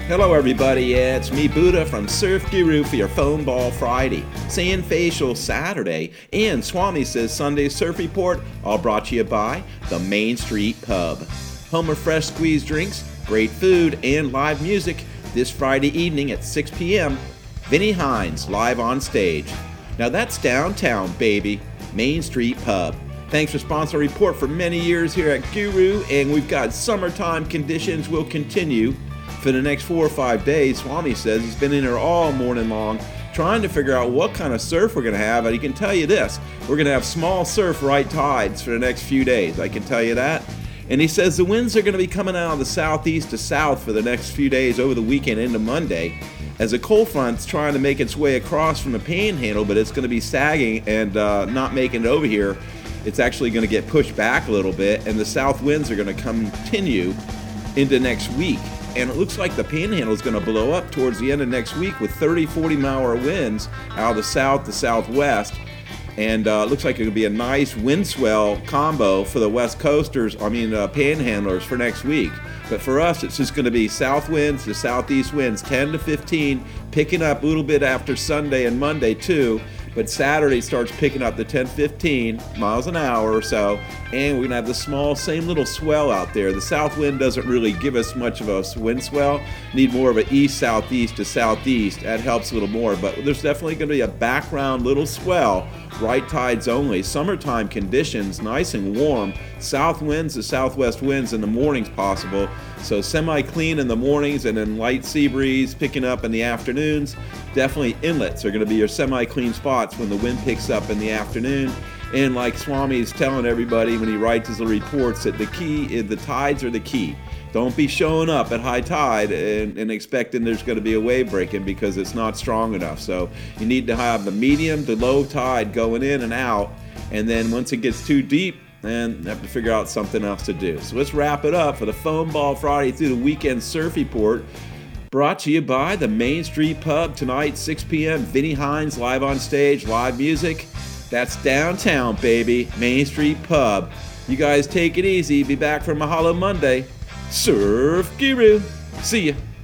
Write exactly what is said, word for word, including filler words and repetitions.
Hello everybody, yeah, it's me Buddha from Surf Guru for your Phone Ball Friday, Sand Facial Saturday, and Swami Says Sunday Surf Report, all brought to you by the Main Street Pub. Home of fresh squeezed drinks, great food, and live music this Friday evening at six p.m. Vinnie Hines live on stage. Now that's downtown, baby. Main Street Pub. Thanks for sponsoring report for many years here at Guru, and we've got summertime conditions will continue for the next four or five days. Swami says he's been in here all morning long trying to figure out what kind of surf we're going to have, and he can tell you this: we're going to have small surf right tides for the next few days, I can tell you that. And he says the winds are going to be coming out of the southeast to south for the next few days over the weekend into Monday, as a cold front's trying to make its way across from the panhandle, but it's going to be sagging and uh, not making it over here. It's actually going to get pushed back a little bit, and the south winds are going to continue into next week. And it looks like the panhandle is going to blow up towards the end of next week with thirty, forty mile hour winds out of the south to southwest. And uh, it looks like it could be a nice wind swell combo for the West Coasters, I mean uh, panhandlers for next week. But for us, it's just going to be south winds to southeast winds, ten to fifteen, picking up a little bit after Sunday and Monday too. But Saturday starts picking up the ten, fifteen miles an hour or so, and we're going to have the small, same little swell out there. The south wind doesn't really give us much of a wind swell. Need more of an east-southeast to southeast. That helps a little more, but there's definitely going to be a background little swell, right tides only. Summertime conditions, nice and warm. South winds to southwest winds in the mornings possible, so semi-clean in the mornings and then light sea breeze picking up in the afternoons. Definitely inlets are going to be your semi-clean spots when the wind picks up in the afternoon. And like Swami is telling everybody when he writes his reports, that the key is the tides are the key. Don't be showing up at high tide and, and expecting there's going to be a wave breaking, because it's not strong enough. So you need to have the medium to low tide going in and out, and then once it gets too deep, then you have to figure out something else to do. So let's wrap it up for the Phone Ball Friday through the weekend surf report, brought to you by the Main Street Pub tonight, six p.m. Vinnie Hines live on stage, live music. That's downtown, baby. Main Street Pub. You guys take it easy. Be back for Mahalo Monday. Surf Guru. See ya.